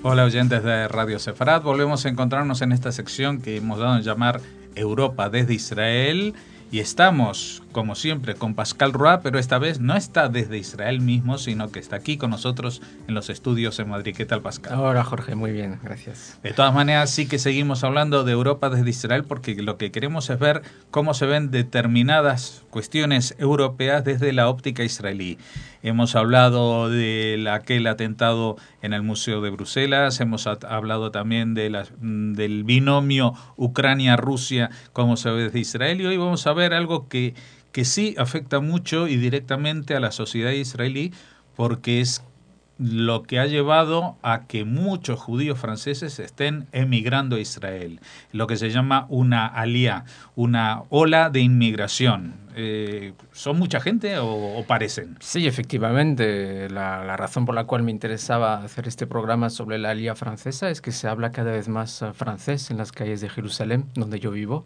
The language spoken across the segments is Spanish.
Hola oyentes de Radio Sefarad, volvemos a encontrarnos en esta sección que hemos dado en llamar Europa desde Israel y estamos, como siempre, con Pascal Roy, pero esta vez no está desde Israel mismo, sino que está aquí con nosotros en los estudios en Madrid. ¿Qué tal, Pascal? Hola, Jorge, muy bien, gracias. De todas maneras, sí que seguimos hablando de Europa desde Israel porque lo que queremos es ver cómo se ven determinadas cuestiones europeas desde la óptica israelí. Hemos hablado de aquel atentado en el Museo de Bruselas, hemos hablado también de del binomio Ucrania-Rusia, cómo se ve desde Israel, y hoy vamos a ver algo que sí afecta mucho y directamente a la sociedad israelí, porque es lo que ha llevado a que muchos judíos franceses estén emigrando a Israel, lo que se llama una alía, una ola de inmigración. ¿Son mucha gente o parecen? Sí, efectivamente, la razón por la cual me interesaba hacer este programa sobre la alía francesa es que se habla cada vez más francés en las calles de Jerusalén, donde yo vivo,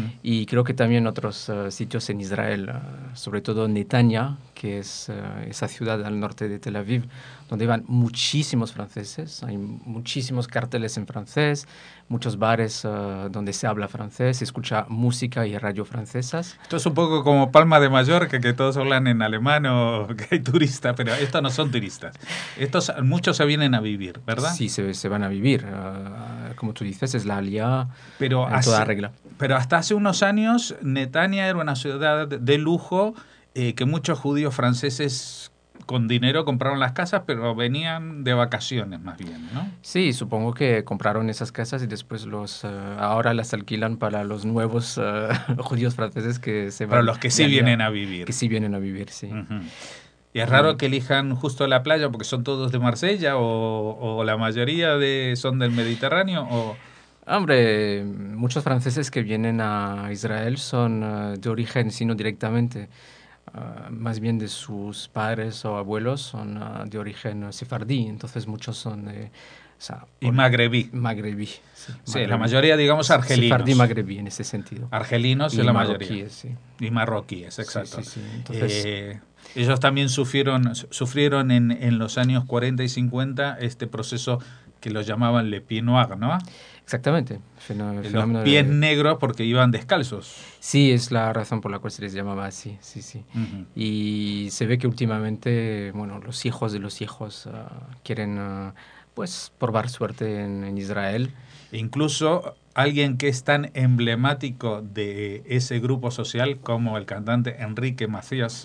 y creo que también en otros sitios en Israel, sobre todo Netanya, que es esa ciudad al norte de Tel Aviv, donde van muchísimos franceses, hay muchísimos carteles en francés, muchos bares donde se habla francés, se escucha música y radio francesas. Esto es un poco como Palma de Mallorca, que todos hablan en alemán o que hay turistas, pero estos no son turistas. Muchos se vienen a vivir, ¿verdad? Sí, se van a vivir. Como tú dices, es la alía pero en toda regla. Pero hasta hace unos años, Netanya era una ciudad de lujo que muchos judíos franceses con dinero compraron las casas, pero venían de vacaciones más bien, ¿no? Sí, supongo que compraron esas casas y después ahora las alquilan para los nuevos judíos franceses que se van. Para los que sí vienen a vivir. Que sí vienen a vivir, sí. Uh-huh. Y es raro que elijan justo la playa porque son todos de Marsella o la mayoría son del Mediterráneo o... Hombre, muchos franceses que vienen a Israel son de origen, si no directamente, más bien de sus padres o abuelos, son de origen sefardí, entonces muchos son de... y magrebí. Magrebí, sí. Sí, magrebí. La mayoría, digamos, argelinos. Sefardí magrebí en ese sentido. Argelinos y la marroquíes, mayoría. Sí. Y marroquíes, exacto. Sí. Entonces... ellos también sufrieron en los años 40 y 50 este proceso que los llamaban le pied noir, ¿no? Exactamente. Los pies negros porque iban descalzos. Sí, es la razón por la cual se les llamaba así, sí. Uh-huh. Y se ve que últimamente, bueno, los hijos de los hijos quieren, pues, probar suerte en Israel. Incluso alguien que es tan emblemático de ese grupo social como el cantante Enrico Macías,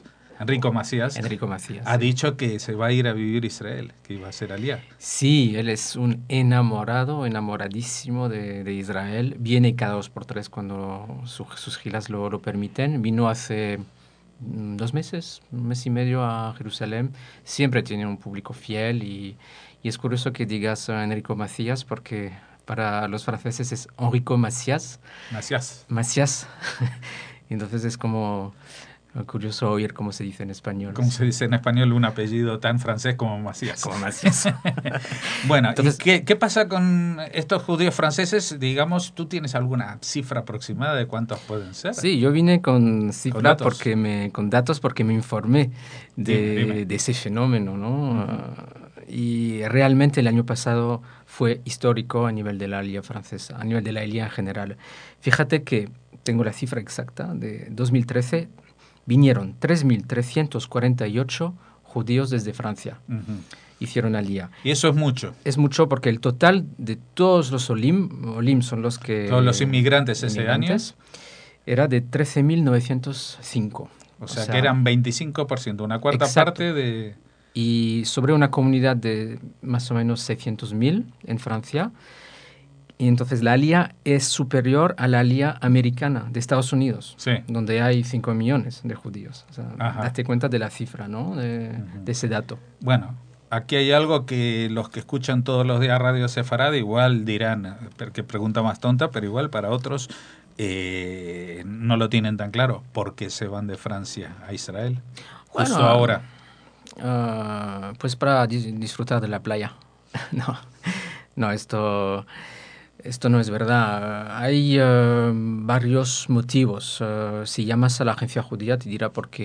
ha dicho que se va a ir a vivir a Israel, que iba a ser alía. Sí, él es un enamoradísimo de Israel. Viene cada 2 por 3 cuando sus giras lo permiten. Vino hace 2 meses, 1 mes y medio a Jerusalén. Siempre tiene un público fiel y es curioso que digas Enrico Macías porque para los franceses es Enrico Macías. Macías. Entonces es como... curioso oír cómo se dice en español. ¿Cómo se dice en español un apellido tan francés como Macías? Como Macías. Bueno, entonces, ¿qué pasa con estos judíos franceses? Digamos, ¿tú tienes alguna cifra aproximada de cuántos pueden ser? Sí, yo vine con cifra con datos porque me informé de ese fenómeno, ¿no? Uh-huh. Y realmente el año pasado fue histórico a nivel de la alía francesa, a nivel de la alía en general. Fíjate que tengo la cifra exacta de 2013. Vinieron 3.348 judíos desde Francia. Uh-huh. Hicieron alía. ¿Y eso es mucho? Es mucho porque el total de todos los olim son los que... Todos los inmigrantes ese año. Era de 13.905. O sea, que eran 25%, una cuarta exacto. parte de... Y sobre una comunidad de más o menos 600.000 en Francia. Y entonces la alía es superior a la alía americana de Estados Unidos, sí, donde hay 5 millones de judíos. O sea, date cuenta de la cifra, ¿no? De ese dato. Bueno, aquí hay algo que los que escuchan todos los días Radio Sefarad igual dirán, que pregunta más tonta, pero igual para otros no lo tienen tan claro. ¿Por qué se van de Francia a Israel? Justo ahora. Pues para disfrutar de la playa. No, esto no es verdad. Hay varios motivos. Si llamas a la agencia judía te dirá porque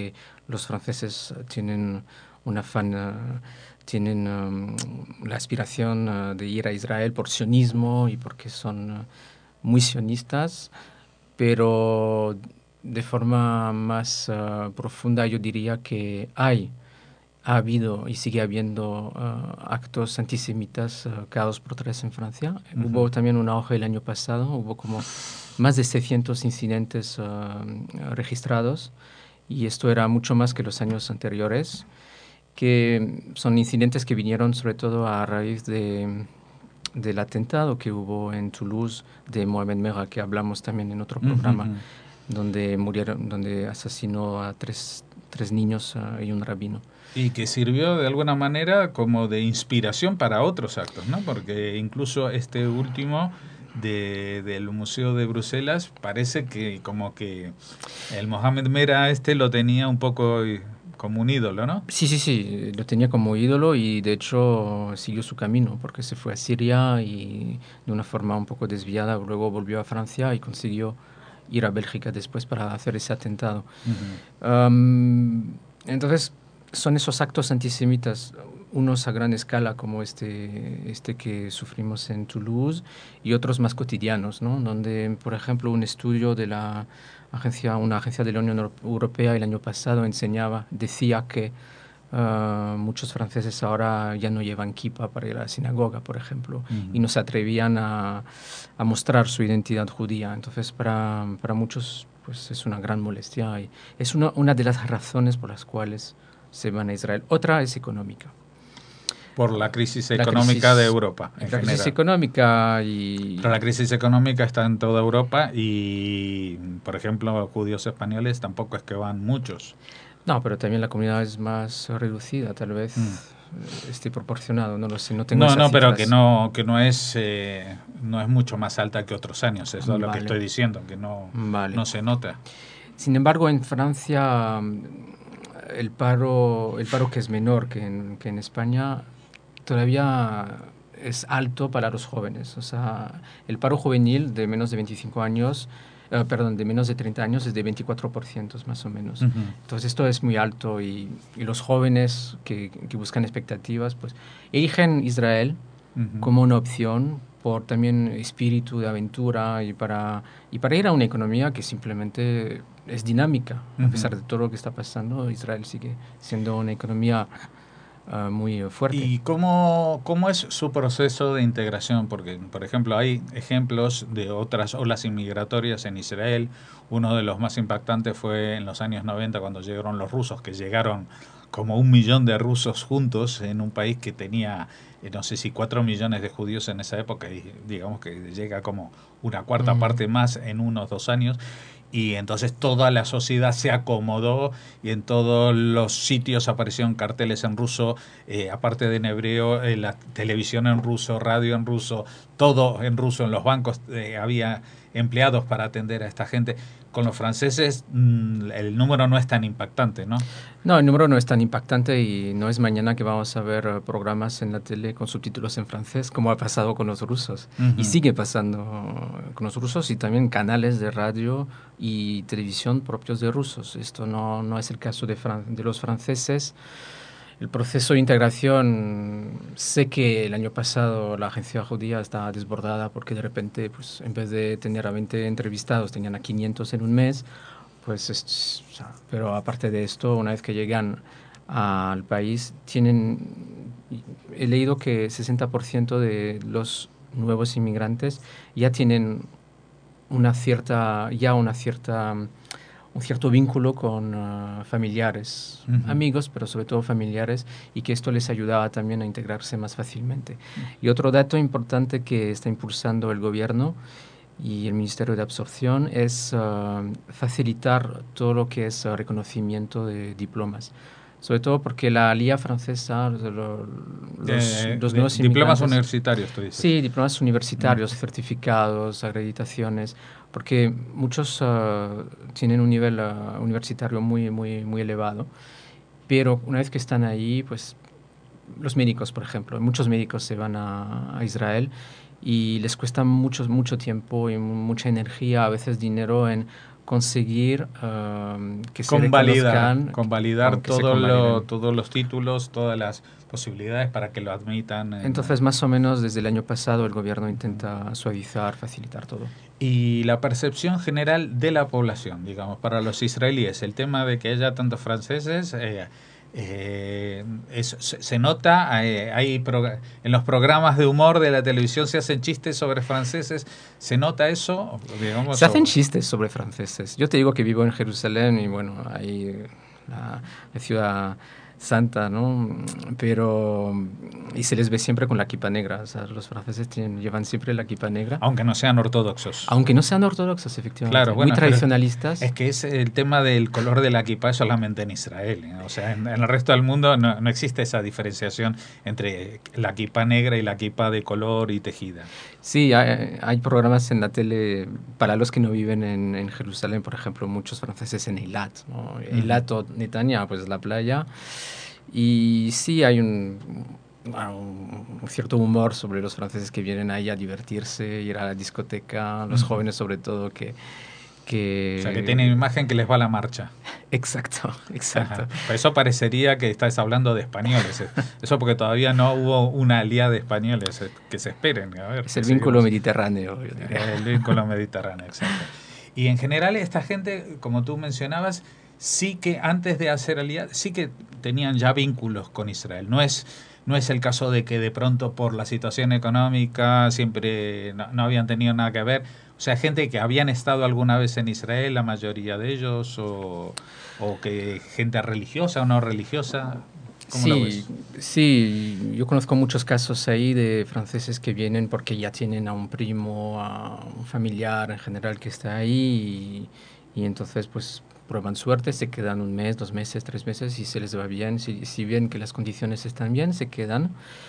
los franceses tienen un afán, tienen la aspiración de ir a Israel por sionismo y porque son muy sionistas, pero de forma más profunda yo diría que ha habido y sigue habiendo actos antisemitas cada 2 por 3 en Francia. Hubo también un auge el año pasado, hubo como más de 600 incidentes registrados, y esto era mucho más que los años anteriores, que son incidentes que vinieron sobre todo a raíz del atentado que hubo en Toulouse de Mohamed Merah, que hablamos también en otro programa, donde asesinó a tres niños y un rabino. Y que sirvió de alguna manera como de inspiración para otros actos, ¿no? Porque incluso este último del Museo de Bruselas parece que como que el Mohamed Merah lo tenía un poco como un ídolo, ¿no? Sí, lo tenía como ídolo y de hecho siguió su camino porque se fue a Siria y de una forma un poco desviada luego volvió a Francia y consiguió ir a Bélgica después para hacer ese atentado. Entonces son esos actos antisemitas, unos a gran escala como este que sufrimos en Toulouse y otros más cotidianos, ¿no? Donde, por ejemplo, un estudio de una agencia de la Unión Europea el año pasado decía que muchos franceses ahora ya no llevan kippah para ir a la sinagoga, por ejemplo, y no se atrevían a mostrar su identidad judía. Entonces, para muchos pues es una gran molestia y es una de las razones por las cuales se van a Israel. Otra es económica. Por la crisis económica de Europa, en general. Crisis económica y... Pero la crisis económica está en toda Europa y, por ejemplo, judíos españoles tampoco es que van muchos. No, pero también la comunidad es más reducida, tal vez esté proporcionado, no lo sé, no tengo esas cifras. Pero que no es mucho más alta que otros años, eso es lo que estoy diciendo, que no se nota. Sin embargo, en Francia el paro que es menor que en España todavía es alto para los jóvenes. O sea, el paro juvenil de menos de 25 años, de menos de 30 años es de 24% más o menos. Entonces esto es muy alto y los jóvenes que buscan expectativas, pues eligen Israel como una opción por también espíritu de aventura y para ir a una economía que simplemente es dinámica. A pesar de todo lo que está pasando, Israel sigue siendo una economía muy fuerte. ¿Y cómo es su proceso de integración? Porque, por ejemplo, hay ejemplos de otras olas inmigratorias en Israel. Uno de los más impactantes fue en los años 90 cuando llegaron los rusos, que llegaron como 1 millón de rusos juntos en un país que tenía, no sé si 4 millones de judíos en esa época, y digamos que llega como una cuarta parte más en unos 2 años. Y entonces toda la sociedad se acomodó y en todos los sitios aparecieron carteles en ruso, aparte de en hebreo, la televisión en ruso, radio en ruso, todo en ruso. En los bancos había empleados para atender a esta gente. Con los franceses el número no es tan impactante, ¿no? No, el número no es tan impactante y no es mañana que vamos a ver programas en la tele con subtítulos en francés, como ha pasado con los rusos. Y sigue pasando con los rusos y también canales de radio y televisión propios de rusos. Esto no es el caso de los franceses. El proceso de integración, sé que el año pasado la agencia judía estaba desbordada porque de repente, pues, en vez de tener a 20 entrevistados, tenían a 500 en un mes. Pues, pero aparte de esto, una vez que llegan al país, he leído que 60% de los nuevos inmigrantes ya tienen un cierto vínculo con familiares, amigos, pero sobre todo familiares, y que esto les ayudaba también a integrarse más fácilmente. Y otro dato importante que está impulsando el gobierno y el Ministerio de Absorción es facilitar todo lo que es reconocimiento de diplomas. Sobre todo porque la Alía francesa, los nuevos diplomas universitarios, tú dices. Sí, diplomas universitarios, certificados, acreditaciones, porque muchos tienen un nivel universitario muy, muy, muy elevado, pero una vez que están ahí, pues los médicos, por ejemplo, muchos médicos se van a Israel y les cuesta mucho tiempo y mucha energía, a veces dinero en conseguir que se reconozcan. Convalidar todos los títulos, todas las posibilidades para que lo admitan. Entonces, más o menos desde el año pasado el gobierno intenta suavizar, facilitar todo. Y la percepción general de la población, digamos, para los israelíes, el tema de que haya tantos franceses, se nota, en los programas de humor de la televisión se hacen chistes sobre franceses, ¿se nota eso? Digamos, se hacen chistes sobre franceses. Yo te digo que vivo en Jerusalén y bueno, ahí la ciudad santa, ¿no? Pero y se les ve siempre con la kipa negra, o sea, los franceses llevan siempre la kipa negra. Aunque no sean ortodoxos. Aunque no sean ortodoxos, efectivamente. Claro, bueno, muy tradicionalistas. Es que es el tema del color de la kipa solamente en Israel, ¿eh? O sea, en el resto del mundo no existe esa diferenciación entre la kipa negra y la kipa de color y tejida. Sí, hay programas en la tele para los que no viven en Jerusalén, por ejemplo, muchos franceses en Eilat, ¿no? Eilat o Netanya, pues la playa. Y sí hay un cierto humor sobre los franceses que vienen ahí a divertirse, ir a la discoteca, los jóvenes sobre todo que... O sea, que tienen imagen que les va la marcha. Exacto. Ajá. Eso parecería que estás hablando de españoles. Eso porque todavía no hubo una alianza de españoles que se esperen. A ver, es el vínculo mediterráneo, yo diría. El vínculo mediterráneo, exacto. Y en general esta gente, como tú mencionabas, sí que antes de hacer alianza, sí que tenían ya vínculos con Israel. No es el caso de que de pronto por la situación económica siempre no habían tenido nada que ver. O sea, gente que habían estado alguna vez en Israel, la mayoría de ellos, o que gente religiosa o no religiosa. ¿Cómo lo ves? Sí, yo conozco muchos casos ahí de franceses que vienen porque ya tienen a un primo, a un familiar en general que está ahí y entonces pues prueban suerte, se quedan 1 mes, 2 meses, 3 meses y se les va bien, si ven que las condiciones están bien, se quedan.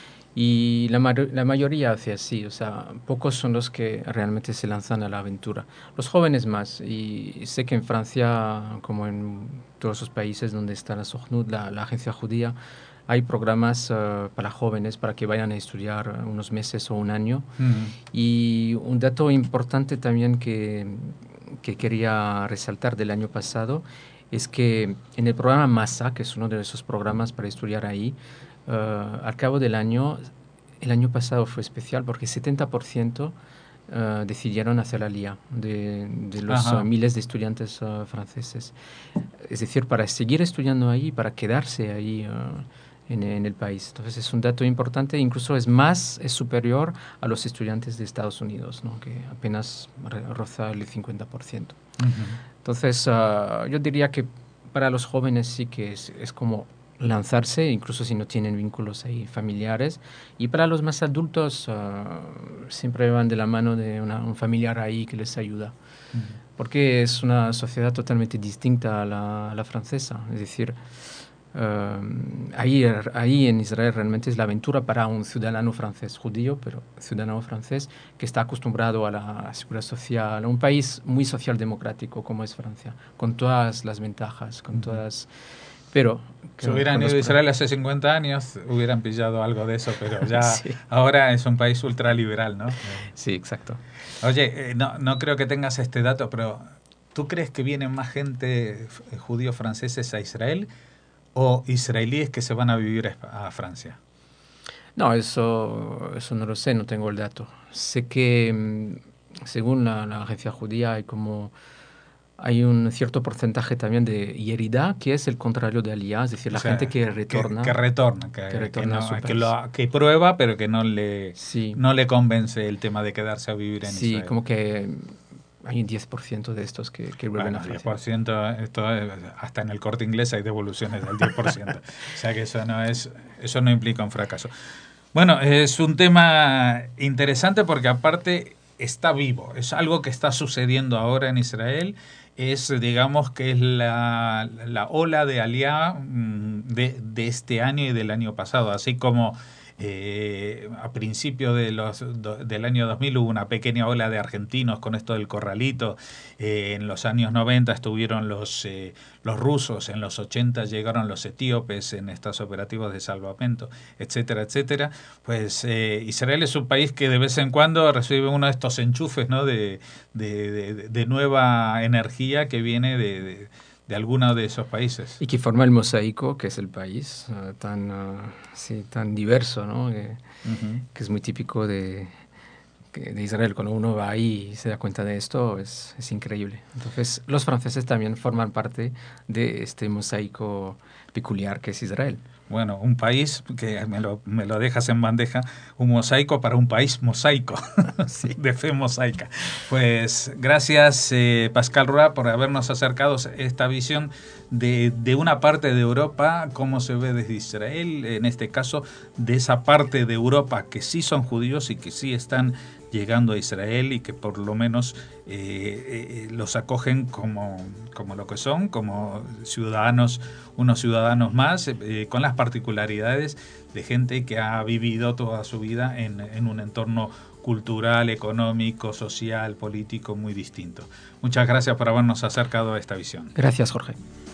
Y la mayoría hace así, o sea, pocos son los que realmente se lanzan a la aventura. Los jóvenes más, y sé que en Francia, como en todos los países donde está la Sochnut, la agencia judía, hay programas para jóvenes para que vayan a estudiar unos meses o 1 año. Y un dato importante también que quería resaltar del año pasado es que en el programa MASA, que es uno de esos programas para estudiar ahí, al cabo del año, el año pasado fue especial porque 70% decidieron hacer la LIA de los miles de estudiantes franceses. Es decir, para seguir estudiando ahí, para quedarse ahí en el país. Entonces es un dato importante, incluso es superior a los estudiantes de Estados Unidos, ¿no? Que apenas roza el 50%. Entonces yo diría que para los jóvenes sí que es como lanzarse, incluso si no tienen vínculos ahí familiares. Y para los más adultos siempre van de la mano de un familiar ahí que les ayuda. Porque es una sociedad totalmente distinta a la francesa. Es decir, ahí en Israel realmente es la aventura para un ciudadano francés, judío, pero ciudadano francés que está acostumbrado a la seguridad social, a un país muy socialdemocrático como es Francia, con todas las ventajas, con todas... Pero si hubieran ido a Israel hace 50 años, hubieran pillado algo de eso, pero ya sí. Ahora es un país ultraliberal, ¿no? Sí, exacto. Oye, no creo que tengas este dato, pero ¿tú crees que vienen más gente judíos franceses a Israel o israelíes que se van a vivir a Francia? No, eso no lo sé, no tengo el dato. Sé que según la agencia judía hay un cierto porcentaje también de yerida, que es el contrario de aliyah, es decir, la gente que retorna. Que retorna a su país. Que prueba, pero que no le convence el tema de quedarse a vivir en Israel. Sí, como que hay un 10% de estos que vuelven a Francia. 10%, esto hasta en el Corte Inglés hay devoluciones del 10%. O sea que eso no implica un fracaso. Bueno, es un tema interesante porque aparte está vivo, es algo que está sucediendo ahora en Israel. Digamos que es la ola de Aliyah de este año y del año pasado, así como A principios del año 2000 hubo una pequeña ola de argentinos con esto del corralito. En los años 90 estuvieron los rusos, en los 80 llegaron los etíopes en estos operativos de salvamento, etcétera, etcétera. Pues Israel es un país que de vez en cuando recibe uno de estos enchufes, ¿no? de nueva energía que viene de alguno de esos países. Y que forma el mosaico, que es el país tan diverso, ¿no? Que es muy típico de Israel. Cuando uno va ahí y se da cuenta de esto, es increíble. Entonces, los franceses también forman parte de este mosaico peculiar que es Israel. Bueno, un país que me lo dejas en bandeja, un mosaico para un país mosaico, sí, de fe mosaica. Pues gracias Pascal Roa por habernos acercado esta visión de una parte de Europa, cómo se ve desde Israel, en este caso de esa parte de Europa que sí son judíos y que sí están llegando a Israel y que por lo menos los acogen como lo que son, como ciudadanos, unos ciudadanos más, con las particularidades de gente que ha vivido toda su vida en un entorno cultural, económico, social, político muy distinto. Muchas gracias por habernos acercado a esta visión. Gracias, Jorge.